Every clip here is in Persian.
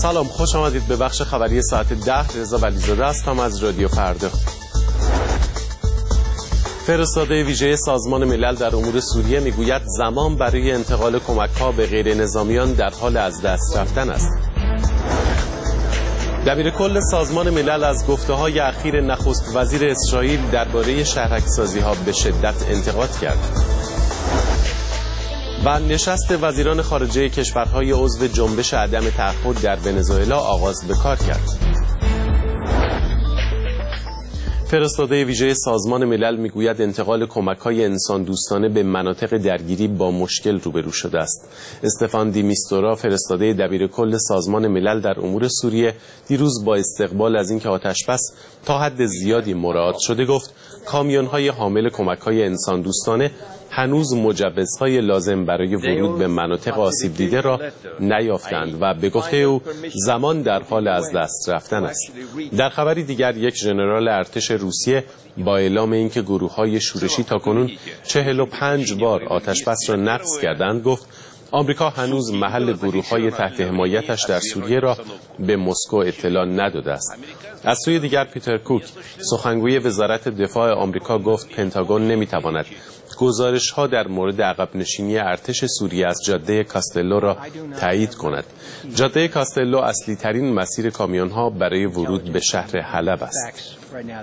سلام، خوش آمدید به بخش خبری ساعت 10. رضا ولیزاده هستم از رادیو فردا. فرستاده ویژه سازمان ملل در امور سوریه میگوید زمان برای انتقال کمک‌ها به غیر نظامیان در حال از دست رفتن است. دبیرکل سازمان ملل از گفته‌های اخیر نخست وزیر اسرائیل درباره شهرک‌سازی‌ها به شدت انتقاد کرد. و نشست وزیران خارجه کشورهای عضو جنبش عدم تعهد در ونزوئلا آغاز به کار کرد. فرستاده ویژه سازمان ملل میگوید انتقال کمک‌های انسان دوستانه به مناطق درگیری با مشکل روبرو شده است. استفان دی میستورا، فرستاده دبیرکل سازمان ملل در امور سوریه، دیروز با استقبال از اینکه آتش‌بس تا حد زیادی مراعات شده گفت کامیون‌های حامل کمک‌های انسان دوستانه هنوز مجوزهای لازم برای ورود به مناطق آسیب دیده را نیافتند و به گفته او زمان در حال از دست رفتن است. در خبری دیگر یک ژنرال ارتش روسیه با اعلام اینکه گروه‌های شورشی تاکنون 45 بار آتش‌بس را نقض کردند گفت آمریکا هنوز محل گروه‌های تحت حمایتش در سوریه را به مسکو اطلاع نداده است. از سوی دیگر پیتر کوک، سخنگوی وزارت دفاع آمریکا گفت پنتاگون نمی‌تواند گزارش‌ها در مورد عقب نشینی ارتش سوریه از جاده کاستلو را تایید کند. جاده کاستلو اصلی ترین مسیر کامیون‌ها برای ورود به شهر حلب است.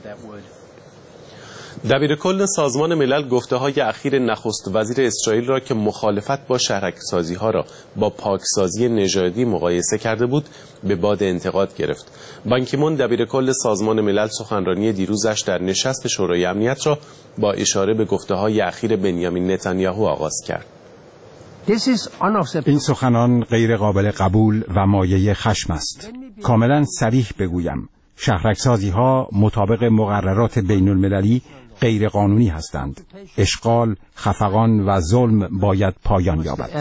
دبیرکل سازمان ملل گفته‌های اخیر نخست وزیر اسرائیل را که مخالفت با شهرک‌سازی‌ها را با پاکسازی نژادی مقایسه کرده بود به باد انتقاد گرفت. بان کی مون دبیرکل سازمان ملل سخنرانی دیروزش در نشست شورای امنیت را با اشاره به گفته‌های اخیر بنیامین نتانیاهو آغاز کرد. این سخنان غیر قابل قبول و مایه خشم است. کاملا صریح بگویم، شهرک‌سازی‌ها مطابق مقررات بین‌المللی غیر قانونی هستند. اشغال، خفقان و ظلم باید پایان یابد.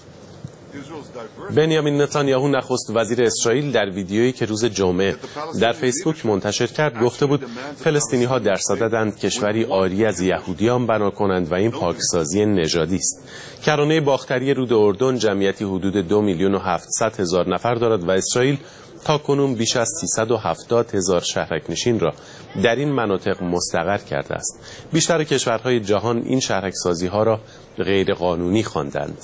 بنیامین نتانیاهو نخست وزیر اسرائیل در ویدیویی که روز جمعه در فیسبوک منتشر کرد گفته بود فلسطینی‌ها در صددند کشوری عاری از یهودیان بنا کنند و این پاکسازی نژادی است. کرانه باختری رود اردن جمعیتی حدود 2,700,000 نفر دارد و اسرائیل تا کنون بیش از 370,000 شهرک‌نشین را در این مناطق مستقر کرده است. بیشتر کشورهای جهان این شهرک‌سازی‌ها را غیر قانونی خواندند.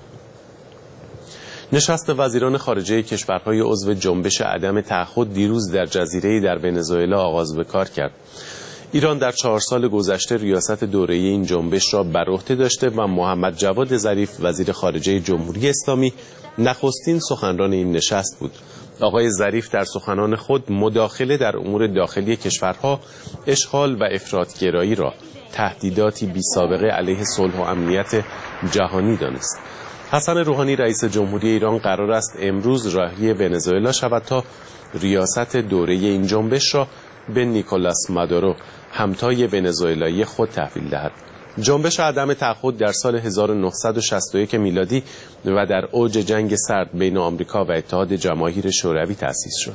نشست وزیران خارجه کشورهای عضو جنبش عدم تعهد دیروز در جزیره‌ای در ونزوئلا آغاز به کار کرد. ایران در 4 سال گذشته ریاست دوره‌ای این جنبش را بر عهده داشته و محمد جواد ظریف وزیر خارجه جمهوری اسلامی نخستین سخنران این نشست بود. آقای ظریف در سخنان خود مداخله در امور داخلی کشورها، اشغال و افراط‌گرایی را تهدیداتی بی‌سابقه علیه صلح و امنیت جهانی دانست. حسن روحانی رئیس جمهوری ایران قرار است امروز راهی ونزوئلا شود تا ریاست دوره این جنبش را به نیکولاس مادورو همتای ونزوئلایی خود تحویل دهد. جنبش عدم تعهد در سال 1961 میلادی و در اوج جنگ سرد بین آمریکا و اتحاد جماهیر شوروی تأسیس شد.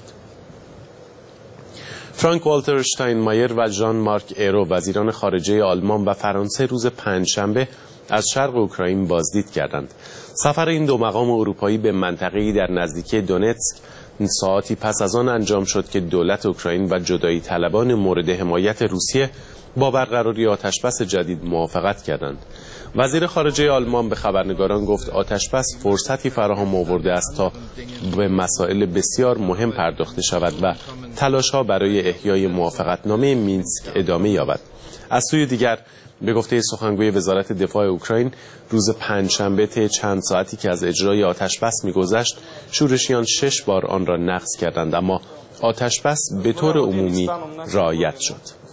فرانک والتر اشتاینمایر و ژان مارک ایرو وزیران خارجه آلمان و فرانسه روز پنجشنبه از شرق اوکراین بازدید کردند. سفر این دو مقام اروپایی به منطقه‌ای در نزدیکی دونتسک ساعتی پس از آن انجام شد که دولت اوکراین و جدایی طلبان مورد حمایت روسیه با برقراری آتش‌بس جدید موافقت کردند. وزیر خارجه آلمان به خبرنگاران گفت آتش‌بس فرصتی فراهم آورده است تا به مسائل بسیار مهم پرداخته شود و تلاش‌ها برای احیای موافقتنامه مینسک ادامه یابد. از سوی دیگر به گفته سخنگوی وزارت دفاع اوکراین روز پنجشنبه طی چند ساعتی که از اجرای آتش‌بس می‌گذشت شورشیان 6 بار آن را نقض کردند اما آتش‌بس به طور عمومی رعایت شد.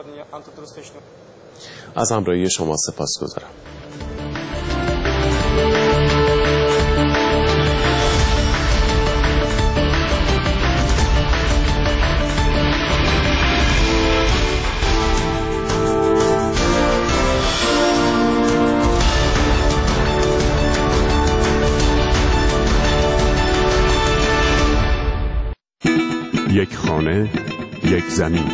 از همراهی شما سپاسگزارم. یک خانه، یک زمین.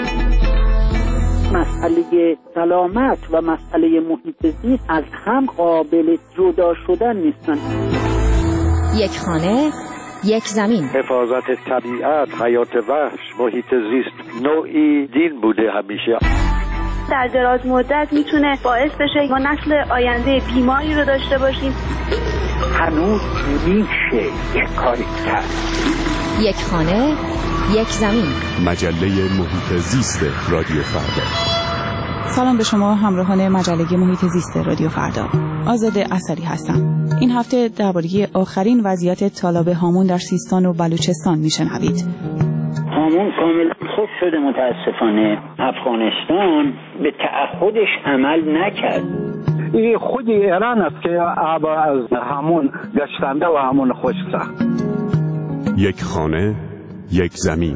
مسئله سلامت و مسئله محیط زیست از هم قابل جدا شدن نیستن. یک خانه، یک زمین. حفاظت طبیعت، حیات وحش، محیط زیست نوعی دین بوده همیشه. در دراز مدت میتونه باعث بشه ما نسل آینده بیماری رو داشته باشیم. هنوز میشه یک کاری کرد. یک خانه، یک زمین. مجله محیط زیست رادیو فردا. سلام به شما همراهان مجله محیط زیست رادیو فردا. آزاده اثری هستم. این هفته درباره آخرین وضعیت تالاب هامون در سیستان و بلوچستان میشنوید. هامون کاملا خوب شده، متاسفانه افغانستان به تعهدش عمل نکرد. این خود ایران است که آب از هامون گشتنده و هامون خشک ساخت. یک خانه، یک زمین.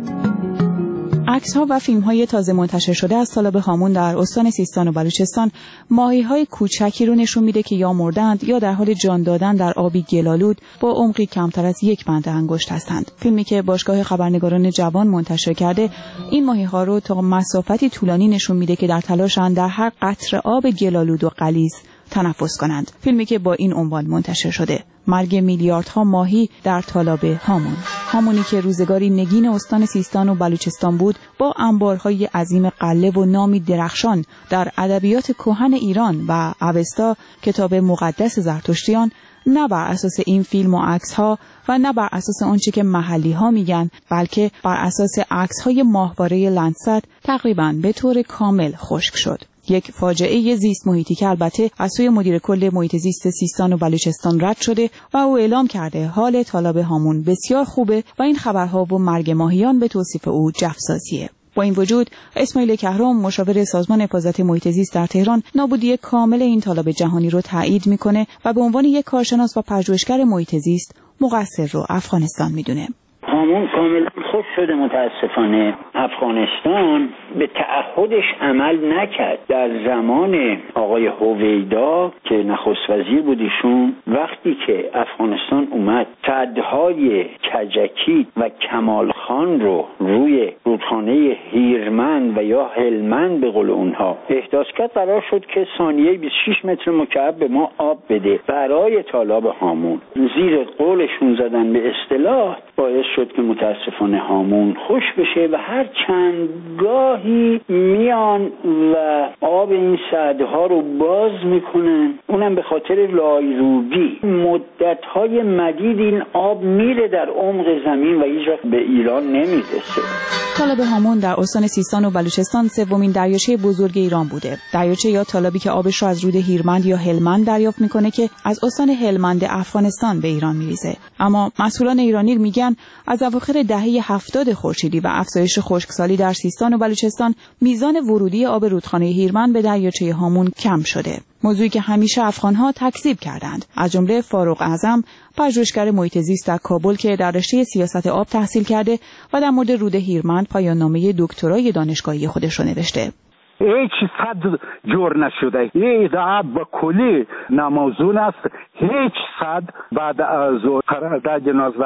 عکس‌ها و فیلم‌های تازه منتشر شده از تالاب هامون در استان سیستان و بلوچستان ماهی‌های کوچکی رو نشون میده که یا مردند یا در حال جان دادن در آبی گلالود با عمقی کمتر از یک بند انگشت هستند. فیلمی که باشگاه خبرنگاران جوان منتشر کرده این ماهی‌ها رو تا مسافتی طولانی نشون میده که در تلاشند در هر قطره آب گلالود و غلیظ تنفس کنند. فیلمی که با این عنوان منتشر شده: مرگ میلیاردها ماهی در تالاب هامون. هامونی که روزگاری نگین استان سیستان و بلوچستان بود، با انبارهای عظیم قله و نامی درخشان در ادبیات کهن ایران و اوستا، کتاب مقدس زرتشتیان، نه بر اساس این فیلم و عکس‌ها و نه بر اساس آنچه که محلی‌ها میگن، بلکه بر اساس عکس‌های ماهواره لندست تقریباً به طور کامل خشک شد. یک فاجعه زیست محیطی که البته از سوی مدیر کل محیط زیست سیستان و بلوچستان رد شده و او اعلام کرده حال تالاب هامون بسیار خوبه و این خبرها و مرگ ماهیان به توصیف او جفسازیه. با این وجود اسماعیل کهرم، مشاور سازمان حفاظت محیط زیست در تهران، نابودی کامل این تالاب جهانی رو تایید میکنه و به عنوان یک کارشناس و پژوهشگر محیط زیست مقصر رو افغانستان میدونه. هامون کاملا خوب شده، متاسفانه افغانستان به تعهدش عمل نکرد. در زمان آقای هویدا که نخست وزیر بود ایشون، وقتی که افغانستان اومد صدهای کجکی و کمال خان رو روی رودخانه هیرمند و یا هلمند به قول اونها احداث کرد، قرار شد که ثانیه 26 متر مکعب به ما آب بده برای تالاب هامون. زیر قولشون زدن به اصطلاح، باعث شد که متاسفانه هامون خوش بشه و هر چند گاهی میان و آب این سدها رو باز میکنن، اونم به خاطر لایروبی. مدت‌های مدید این آب میره در عمق زمین و هیچ وقت به ایران نمیرسه. تالاب هامون در استان سیستان و بلوچستان سومین دریاچه بزرگ ایران بوده. دریاچه یا تالابی که آبش را از رود هیرمند یا هلمند دریافت میکنه که از استان هلمند افغانستان به ایران میریزه. اما مسئولان ایرانی میگن از اواخر دهه 70 خورشیدی و افزایش خشکسالی در سیستان و بلوچستان میزان ورودی آب رودخانه هیرمند به دریاچه هامون کم شده. موضوعی که همیشه افغان‌ها تکذیب کردند، از جمله فاروق اعظم، پژوهشگر محیط زیست در کابل که در رشته سیاست آب تحصیل کرده و در مورد رود هیرمند پایان‌نامه دکترای دانشگاهی خودش را نوشته. هیچ صد جور نشده. این ادعا با کلی ناموزون است. هیچ صد بعد از قرارداد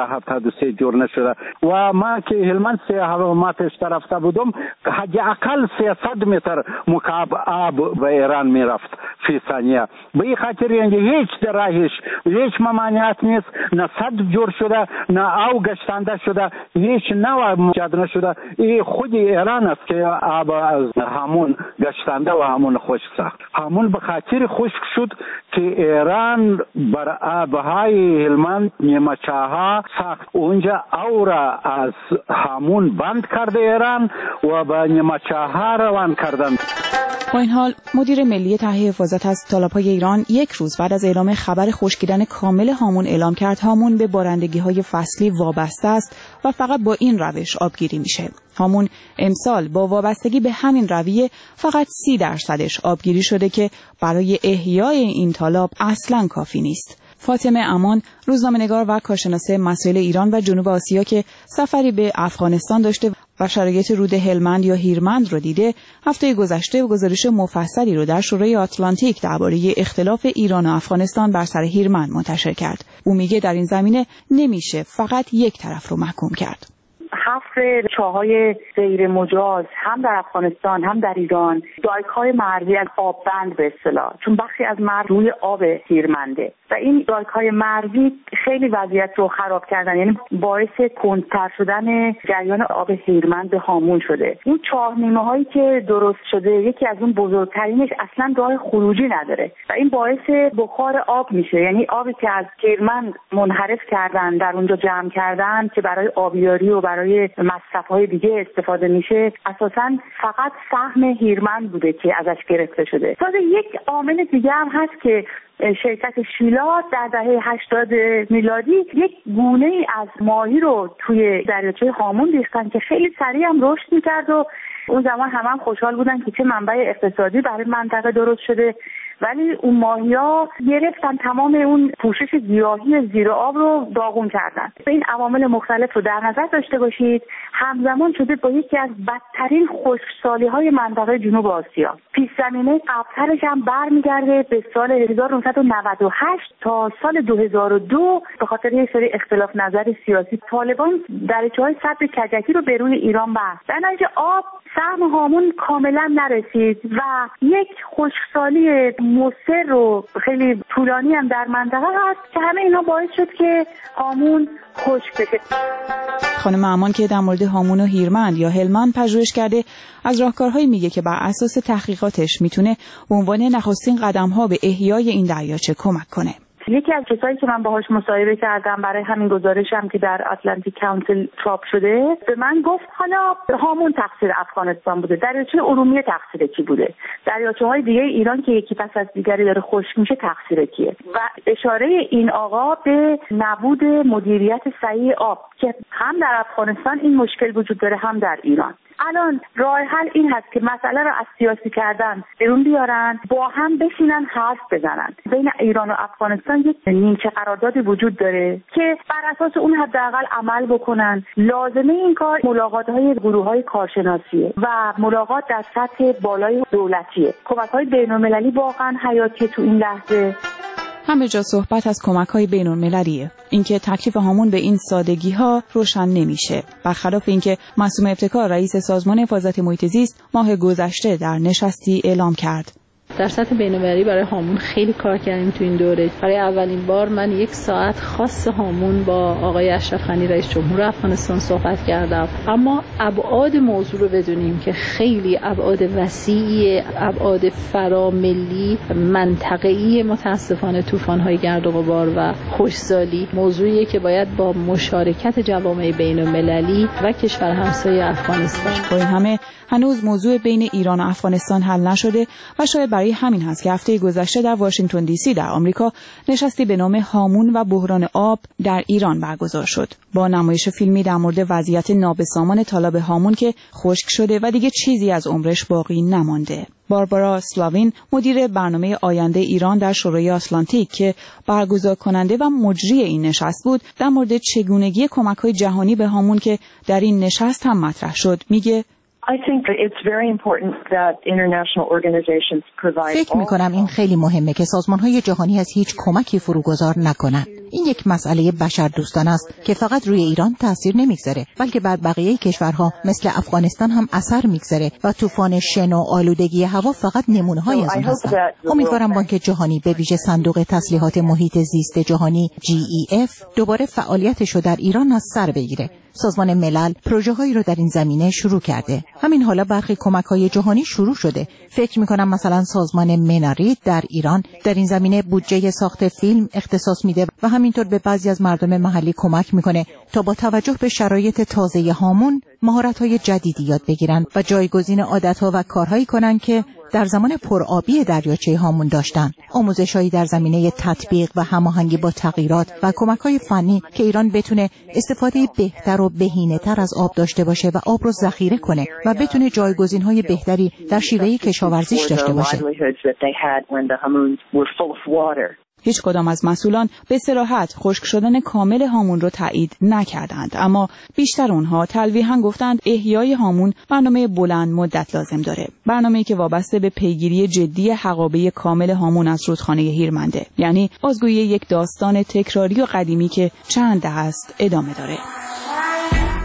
1973 جور نشده و ما که هلمند سیاحتش رفته بودم، حداقل 300 متر مکعب آب به ایران میرفت فی ثانیه. به این خاطر یعنی هیچ درایش، هیچ ممانعت نیست، نه صد جور شده، نه آب گشتنده شده، هیچ نوع مجاد نشده. این خود ایران است که آب از همون گشتنده و همون خشک ساخت. همون به خاطر خشک شد که ایران بر آبهای هلمند نیمچه‌ها ساخت. اونجا او را از همون بند کرده ایران و به نیمچه‌ها روان کردند. با این حال مدیر ملی تهیه حفاظت از تالاب‌های ایران یک روز بعد از اعلام خبر خشکیدن کامل هامون اعلام کرد هامون به بارندگی‌های فصلی وابسته است و فقط با این روش آبگیری میشه. هامون امسال با وابستگی به همین رویه فقط 30% آبگیری شده که برای احیای این تالاب اصلاً کافی نیست. فاطمه امان، روزنامه‌نگار و کارشناس مسائل ایران و جنوب آسیا که سفری به افغانستان داشته و شرایط رود هلمند یا هیرمند رو دیده، هفته گذشته گزارش مفصلی رو در شورای آتلانتیک درباره اختلاف ایران و افغانستان بر سر هیرمند منتشر کرد. او میگه در این زمینه نمیشه فقط یک طرف رو محکوم کرد. حفر چاهای غیر مجاز هم در افغانستان هم در ایران، دایک‌های مرزی از آببند به اصطلاح، چون بخشی از مرز روی آب هیرمنده و این دایک‌های مرزی خیلی وضعیت رو خراب کردن، یعنی باعث کندتر شدن جریان آب هیرمند به هامون شده. این چاه‌نیمه‌هایی که درست شده یکی از اون بزرگترینش اصلا راه خروجی نداره و این باعث بخار آب میشه، یعنی آبی که از هیرمند منحرف کردن در اونجا جمع کردن که برای آبیاری و برای مصرف‌های دیگه استفاده میشه، اساساً فقط سهم هیرمند بوده که ازش گرفته شده. تازه یک عامل دیگه هم هست که شرکت شیلا در دهه 80 میلادی یک گونه ای از ماهی رو توی دریاچه هامون ریختن که خیلی سریع هم رشد میکرد و اون زمان هم خوشحال بودن که چه منبع اقتصادی برای منطقه درست شده، ولی اون ماهی‌ها گرفتن تمام اون پوشش گیاهی زیر آب رو داغون کردن. این عوامل مختلف رو در نظر داشته باشید، همزمان شده با یکی از بدترین خشکسالی‌های منطقه جنوب آسیا. پیش‌زمینه قبل‌ترش هم برمیگرده به سال 1998 تا سال 2002 به خاطر یک سری اختلاف نظر سیاسی طالبان دریاچه‌های سد کجکی رو به روی ایران بست. در نتیجه آب سهم هامون کاملا نرسید و یک خشکسالی مضر و خیلی طولانی هم در منطقه هست که همه اینا باعث شد که هامون خشک بشه. خانم امان که در مورد هامون و هیرمند یا هلمند پژوهش کرده، از راهکارهایی میگه که بر اساس تحقیقاتش میتونه به عنوان نخستین قدم‌ها به احیای این دریاچه کمک کنه. یکی از کسایی که من باهاش مصاحبه کردم برای همین گزارشم که در اتلانتیک کانسل چاپ شده، به من گفت حالا هامون تقصیر افغانستان بوده، دریاچه ارومیه تقصیر کی بوده، دریاچه‌های دیگه ایران که یکی پس از دیگری داره خشک میشه تقصیر کیه؟ و اشاره این آقا به نبود مدیریت صحیح آب که هم در افغانستان این مشکل وجود داره هم در ایران. الان راه حل این هست که مسئله رو از سیاسی کردن بیرون بیارن، با هم بشینن حرف بزنن. بین ایران و افغانستان یک نیمچه قراردادی وجود داره که بر اساس اون حداقل عمل بکنن. لازمه این کار ملاقات‌های گروه‌های کارشناسیه و ملاقات در سطح بالای دولتیه. کمک‌های بین‌المللی واقعا حیاتی تو این لحظه. همه جا صحبت از کمک‌های بین‌المللیه. اینکه تکلیف هامون به این سادگی‌ها روشن نمیشه. برخلاف اینکه معصومه ابتکار رئیس سازمان حفاظت محیط زیست ماه گذشته در نشستی اعلام کرد. در سطح بین‌المللی برای هامون خیلی کار کردیم تو این دوره. برای اولین بار من 1 ساعت خاص هامون با آقای اشرف غنی رئیس جمهور افغانستان صحبت کردم. اما ابعاد موضوع رو بدونیم که خیلی ابعاد وسیعی، ابعاد فراملی، منطقه‌ای، متاسفانه طوفان‌های گرد و غبار و خشکسالی موضوعیه که باید با مشارکت جوامع بین‌المللی و کشور همسایه افغانستان. با این همه هنوز موضوع بین ایران و افغانستان حل نشده و شاید برای همین هست که هفته گذشته در واشنگتن دی سی در آمریکا نشستی به نام هامون و بحران آب در ایران برگزار شد با نمایش فیلمی در مورد وضعیت نابسامان تالاب هامون که خشک شده و دیگه چیزی از عمرش باقی نمانده. باربارا سلاوین مدیر برنامه آینده ایران در شورای آتلانتیک که برگزار کننده و مجری این نشست بود در مورد چگونگی کمک‌های جهانی به هامون که در این نشست هم مطرح شد میگه فکر می‌کنم این خیلی مهمه که سازمان‌های جهانی از هیچ کمکی فروگذار نکنند. این یک مسئله بشردوستانه است که فقط روی ایران تاثیر نمیگذاره بلکه بر بقیه کشورها مثل افغانستان هم اثر میگذاره و طوفان شن و آلودگی هوا فقط نمونه‌هایی از اون هستند. امیدوارم بانک جهانی به ویژه صندوق تسلیحات محیط زیست جهانی GEF دوباره فعالیتش رو در ایران از سر بگیره. سازمان ملل پروژه‌هایی رو در این زمینه شروع کرده. همین حالا برخی کمک‌های جهانی شروع شده. فکر می‌کنم مثلا سازمان منارید در ایران در این زمینه بودجه ساخت فیلم اختصاص میده و همینطور به بعضی از مردم محلی کمک میکنه تا با توجه به شرایط تازه هامون مهارت‌های جدیدی یاد بگیرن و جایگزین عادت‌ها و کارهایی کنن که در زمان پرآبی دریاچه هامون داشتن. آموزش‌هایی در زمینه تطبیق و هماهنگی با تغییرات و کمک‌های فنی که ایران بتونه استفاده بهتر و بهینه‌تر از آب داشته باشه و آب رو ذخیره کنه و بتونه جایگزین‌های بهتری در شیوه کشاورزیش داشته باشه. هیچ کدام از مسئولان به صراحت خشک شدن کامل هامون رو تایید نکردند، اما بیشتر اونها تلویحاً گفتند احیای هامون برنامه بلند مدت لازم داره، برنامه‌ای که وابسته به پیگیری جدی حقابه کامل هامون از رودخانه هیرمنده، یعنی بازگویی یک داستان تکراری و قدیمی که چند دهه است ادامه داره.